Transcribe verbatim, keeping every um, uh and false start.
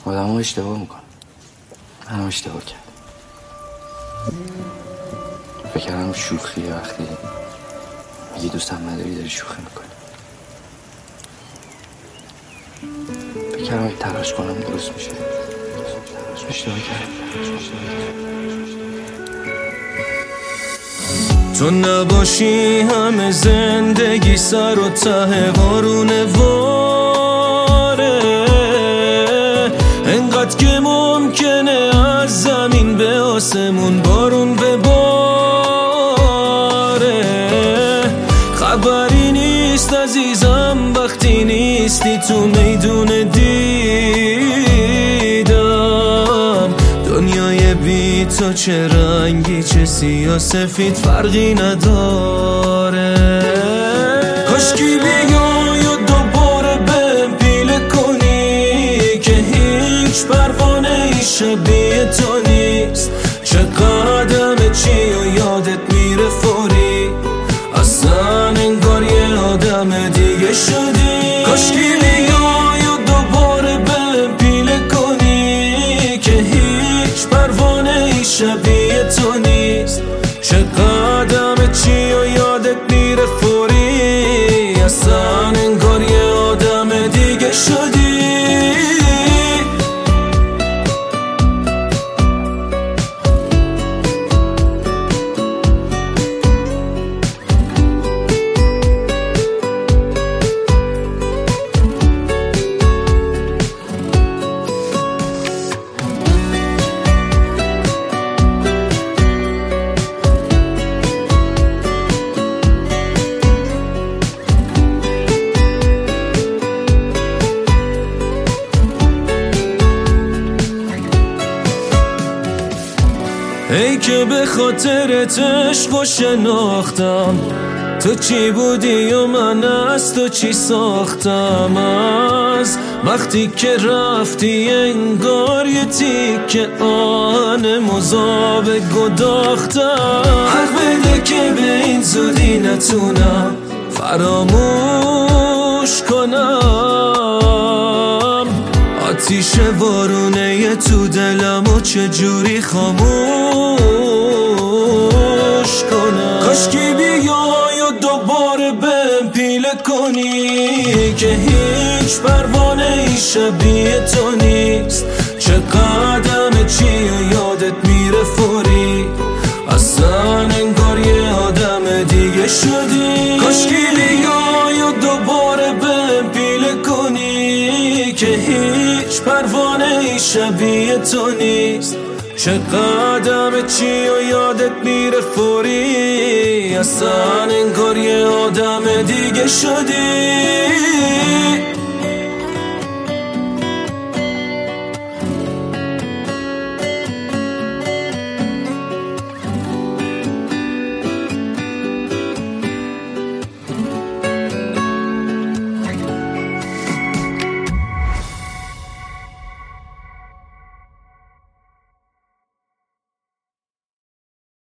آدم ها اشتباه میکنن. من هم اشتباه کردم. فکر کردم شوخیه وقتی میگی دوستم نداری داری شوخی میکنی. فکر کردم اگه تلاش کنم درست میشه. اشتباه کردم. تو نباشی همه زندگی سر و ته وارونه واره، انقدر که ممکنه از زمین به آسمون بارون بباره. خبری نیست عزیزم وقتی نیستی تو میدون دیدم. دنیای بی تو چه رنگی چه سیاسفید فرقی نداره. کاشکی بیای و دوباره بهم پیله کنی که هیچ پروانه ای شبیه تو نیست. چه قدم چی و یادت میره فوری، اصلا انگار یه آدم دیگه شدی. کاشکی بیای و دوباره بهم پیله کنی که هیچ پروانه ای شبیه تو نیست. چه قدم چی و یادت میره فوری، اصلا انگار یه آدم دیگه شدی. ای که به خاطرت عشق و شناختم، تو چی بودی و من از تو چی ساختم. از وقتی که رفتی انگار یه تیکه آن مذاب گداختم. حق بده که به این زودی نتونم فراموش کنم. آتیش وارونه تو دلم و چجوری خاموش کنم. کاشکی بیای و دوباره بهم پیله کنی که هیچ پروانه ای شبیه تو نیست. چه قدم چی و یادت میره فوری، اصلا انگار یه آدم دیگه شدی. کاشکی بیای و دوباره بهم پیله کنی که هیچ پروانه ای شبیه تو نیست. چه قدم چی و یادت میره فوری، اصلا انگار یه آدم دیگه شدی.